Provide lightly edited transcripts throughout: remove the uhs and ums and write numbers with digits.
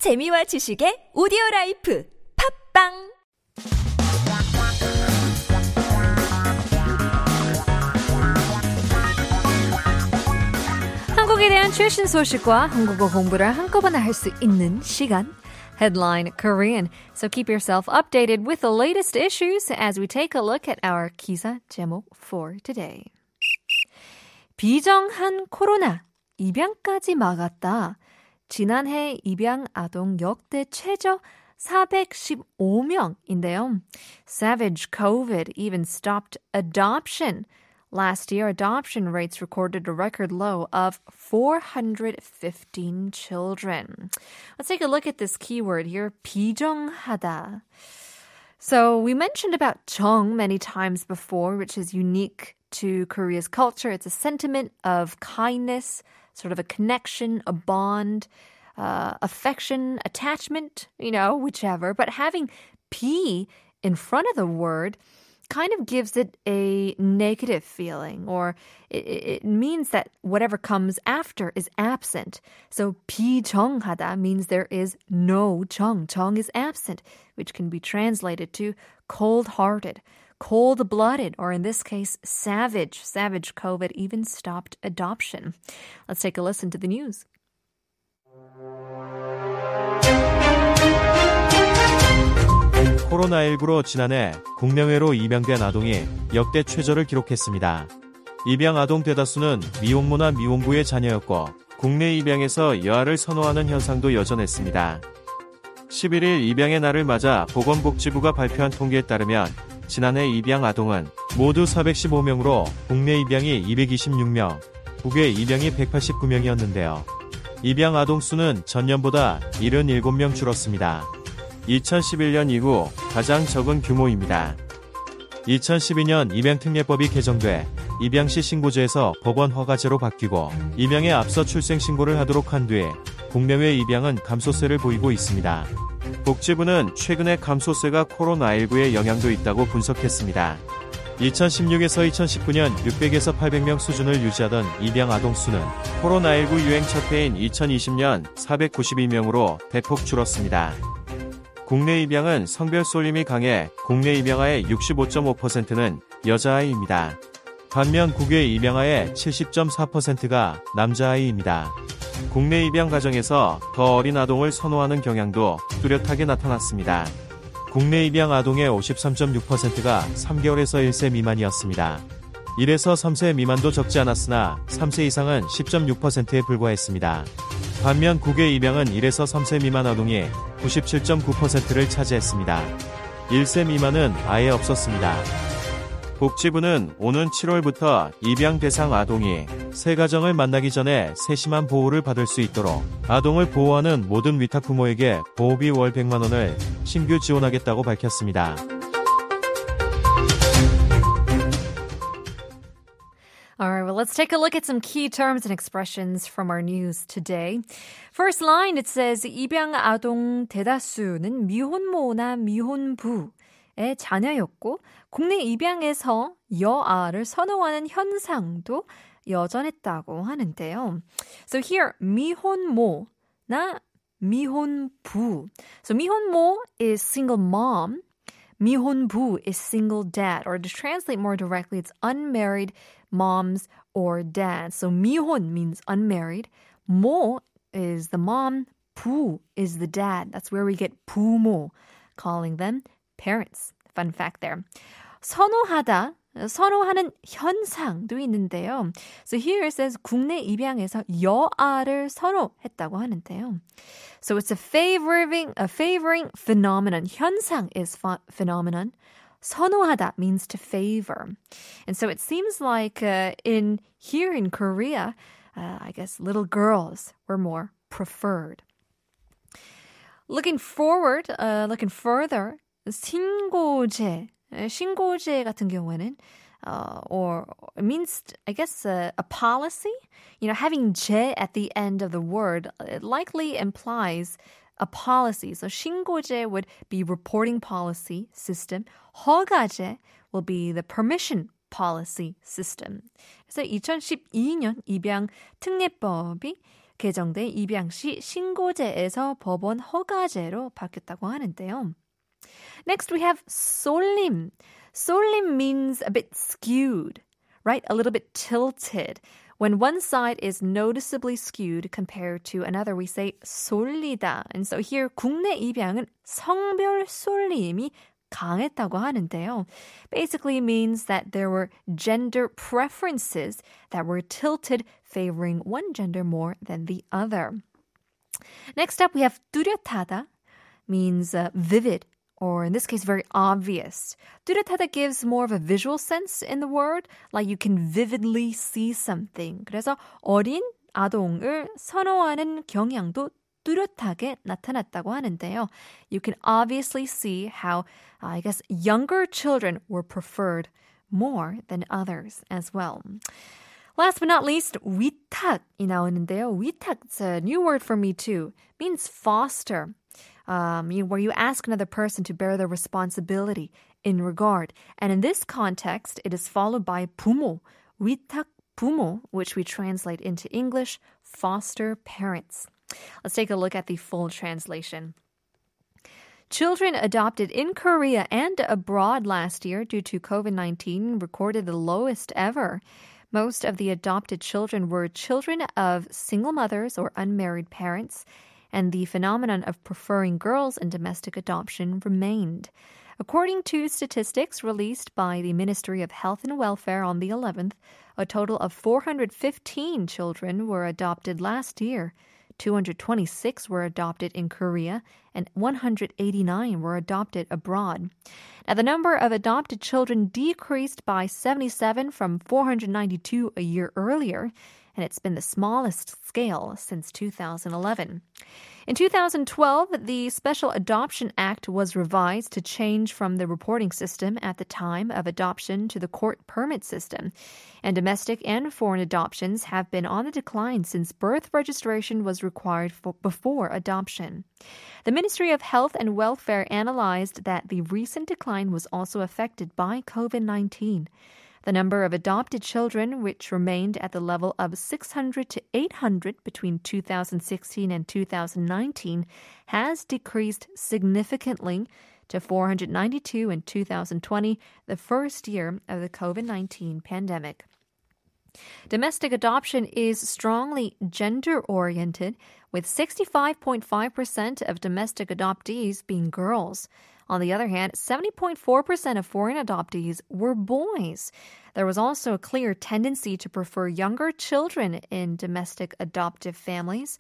재미와 지식의 오디오라이프 팝빵 한국에 대한 최신 소식과 한국어 공부를 한꺼번에 할 수 있는 시간 Headline Korean. So keep yourself updated with the latest issues as we take a look at our 기사 제목 for today. 비정한 코로나, 입양까지 막았다. 지난해 입양 아동 역대 최저 415명인데요. Savage COVID even stopped adoption. Last year, adoption rates recorded a record low of 415 children. Let's take a look at this keyword here, 비정하다. So we mentioned about 정 many times before, which is unique to Korea's culture. It's a sentiment of kindness, sort of a connection, a bond, affection, attachment, whichever. But having 비 in front of the word kind of gives it a negative feeling, or it means that whatever comes after is absent. So 비정하다 means there is no 정. 정 is absent, which can be translated to cold-hearted, cold-blooded, or in this case, savage. Savage COVID even stopped adoption. Let's take a listen to the news. 코로나19로 지난해 국내외로 입양된 아동이 역대 최저를 기록했습니다. 입양 아동 대다수는 미혼모나 미혼부의 자녀였고 국내 입양에서 여아를 선호하는 현상도 여전했습니다. 11일 입양의 날을 맞아 보건복지부가 발표한 통계에 따르면 지난해 입양 아동은 모두 415명으로 국내 입양이 226명, 국외 입양이 189명이었는데요. 입양 아동 수는 전년보다 77명 줄었습니다. 2011년 이후 가장 적은 규모입니다. 2012년 입양특례법이 개정돼 입양 시 신고제에서 법원 허가제로 바뀌고 입양에 앞서 출생 신고를 하도록 한 뒤에 국내외 입양은 감소세를 보이고 있습니다. 복지부는 최근의 감소세가 코로나19의 영향도 있다고 분석했습니다. 2016에서 2019년 600에서 800명 수준을 유지하던 입양 아동 수는 코로나19 유행 첫 해인 2020년 492명으로 대폭 줄었습니다. 국내 입양은 성별 쏠림이 강해 국내 입양아의 65.5%는 여자아이입니다. 반면 국외 입양아의 70.4%가 남자아이입니다. 국내 입양 가정에서 더 어린 아동을 선호하는 경향도 뚜렷하게 나타났습니다. 국내 입양 아동의 53.6%가 3개월에서 1세 미만이었습니다. 1에서 3세 미만도 적지 않았으나 3세 이상은 10.6%에 불과했습니다. 반면 국외 입양은 1에서 3세 미만 아동이 97.9%를 차지했습니다. 1세 미만은 아예 없었습니다. 복지부는 오는 7월부터 입양 대상 아동이 새 가정을 만나기 전에 세심한 보호를 받을 수 있도록 아동을 보호하는 모든 위탁 부모에게 보호비 월 100만 원을 신규 지원하겠다고 밝혔습니다. All right, well, let's take a look at some key terms and expressions from our news today. First line, it says 입양 아동 대다수는 미혼모나 미혼부의 자녀였고 국내 입양에서 여아를 선호하는 현상도 여전했다고 하는데요. So here, 미혼모나 미혼부. So 미혼모 is single mom. 미혼부 is single dad. Or to translate more directly, it's unmarried moms or dads. So 미혼 means unmarried. 모 is the mom. 부 is the dad. That's where we get 부모, calling them parents. Fun fact there. 선호하다, 선호하는 현상도 있는데요. So here it says 국내 입양에서 여아를 선호했다고 하는데요. So it's a favoring phenomenon. 현상 is phenomenon. 선호하다 means to favor. And so it seems like here in Korea, I guess little girls were more preferred. Looking further, 신고제 같은 경우에는 or it means, I guess, a policy. Having 제 at the end of the word, it likely implies a policy. So 신고제 would be reporting policy system. 허가제 will be the permission policy system. 그래서 2012년 입양 특례법이 개정된 입양 시 신고제에서 법원 허가제로 바뀌었다고 하는데요. Next we have 쏠림. 쏠림 means a bit skewed, right? A little bit tilted. When one side is noticeably skewed compared to another, we say 쏠리다. And so here 국내 입양은 성별 쏠림이 강했다고 하는데요. Basically means that there were gender preferences that were tilted favoring one gender more than the other. Next up, we have 뚜렷하다, means vivid, or in this case, very obvious. 뚜렷하다 gives more of a visual sense in the word, like you can vividly see something. 그래서 어린 아동을 선호하는 경향도 뚜렷하게 나타났다고 하는데요. You can obviously see how, I guess, younger children were preferred more than others as well. Last but not least, 위탁이 나오는데요. 위탁, it's a new word for me too. Means foster. Where you ask another person to bear the responsibility in regard. And in this context, it is followed by 부모, 위탁 부모, which we translate into English, foster parents. Let's take a look at the full translation. Children adopted in Korea and abroad last year due to COVID-19 recorded the lowest ever. Most of the adopted children were children of single mothers or unmarried parents, and the phenomenon of preferring girls in domestic adoption remained. According to statistics released by the Ministry of Health and Welfare on the 11th, a total of 415 children were adopted last year. 226 were adopted in Korea, and 189 were adopted abroad. Now, the number of adopted children decreased by 77 from 492 a year earlier, and it's been the smallest scale since 2011. In 2012, the Special Adoption Act was revised to change from the reporting system at the time of adoption to the court permit system. And domestic and foreign adoptions have been on the decline since birth registration was required before adoption. The Ministry of Health and Welfare analyzed that the recent decline was also affected by COVID-19. The number of adopted children, which remained at the level of 600 to 800 between 2016 and 2019, has decreased significantly to 492 in 2020, the first year of the COVID-19 pandemic. Domestic adoption is strongly gender-oriented, with 65.5% of domestic adoptees being girls. On the other hand, 70.4% of foreign adoptees were boys. There was also a clear tendency to prefer younger children in domestic adoptive families.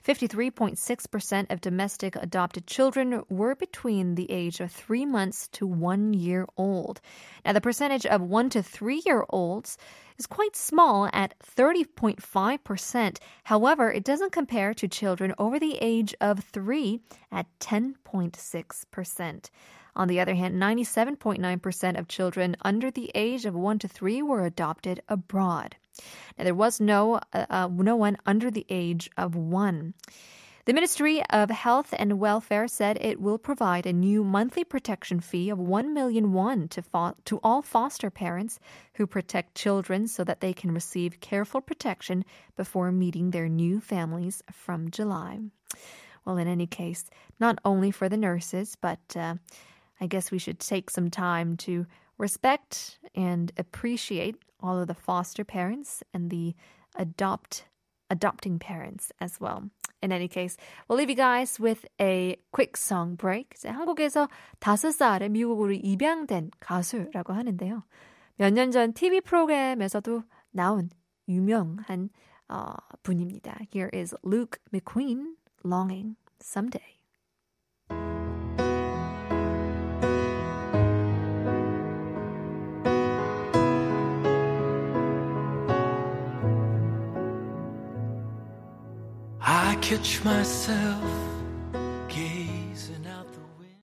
53.6% of domestic adopted children were between the age of 3 months to 1 year old. Now, the percentage of 1 to 3 year olds is quite small at 30.5%. However, it doesn't compare to children over the age of 3 at 10.6%. On the other hand, 97.9% of children under the age of 1 to 3 were adopted abroad. Now, there was no one under the age of 1. The Ministry of Health and Welfare said it will provide a new monthly protection fee of 1 million won to all foster parents who protect children so that they can receive careful protection before meeting their new families from July. Well, in any case, not only for the nurses, but I guess we should take some time to respect and appreciate all of the foster parents and the adopting parents as well. In any case, we'll leave you guys with a quick song break. 한국에서 5살에 미국으로 입양된 가수라고 하는데요. 몇 년 전 TV 프로그램에서도 나온 유명한 분입니다. Here is Luke McQueen, Longing Someday. I catch myself